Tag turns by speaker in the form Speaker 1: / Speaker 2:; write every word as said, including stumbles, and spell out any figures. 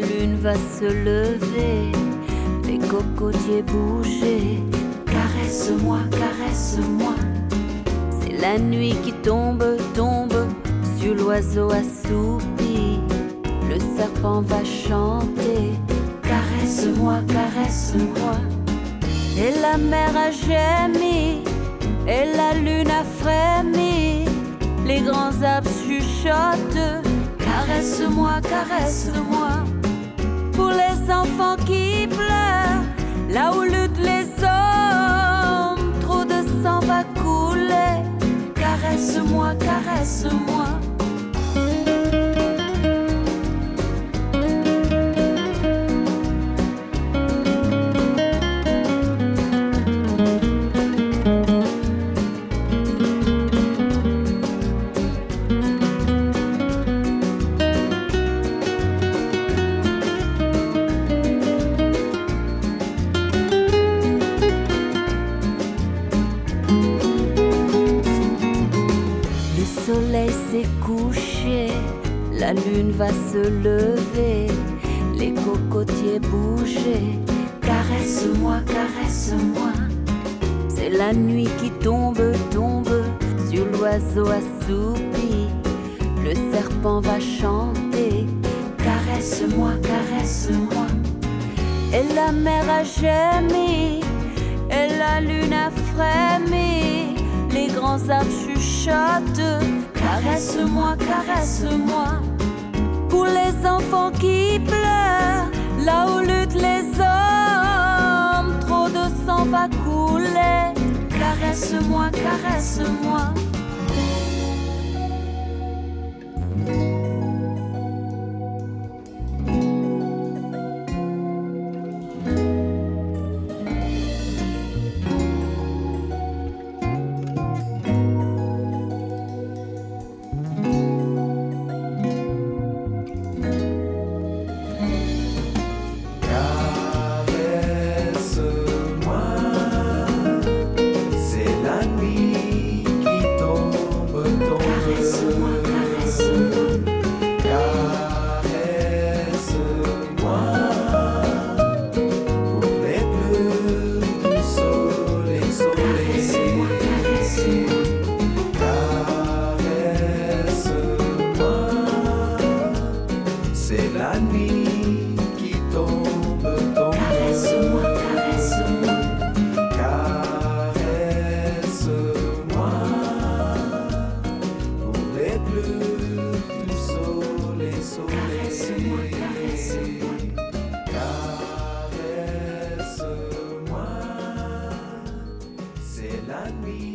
Speaker 1: lune va se lever, les cocotiers bouger. Caresse-moi, caresse-moi. C'est la nuit qui tombe, tombe sur l'oiseau assoupi. Le serpent va chanter. Caresse-moi, caresse-moi. Et la mer a gémi, et la lune a frémi. Les grands arbres chuchotent. Caresse-moi, caresse-moi. Pour les enfants qui pleurent, là où luttent les hommes, trop de sang va couler. Caresse-moi, caresse-moi. Le soleil s'est couché, la lune va se lever, les cocotiers bouger. Caresse-moi, caresse-moi. C'est la nuit qui tombe, tombe sur l'oiseau assoupi. Le serpent va chanter. Caresse-moi, caresse-moi. Et la mer a gémi, et la lune a frémi. Les grands arbres chuchotent. Caresse-moi, caresse-moi. Pour les enfants qui pleurent, là où luttent les hommes, trop de sang va couler. Caresse-moi, caresse-moi.
Speaker 2: C'est la nuit qui tombe, tombe.
Speaker 1: Caresse-moi, caresse-moi.
Speaker 2: Caresse-moi. Pour les bleus du soleil, soleil.
Speaker 1: Caresse-moi, caresse-moi.
Speaker 2: Caresse-moi. C'est la nuit.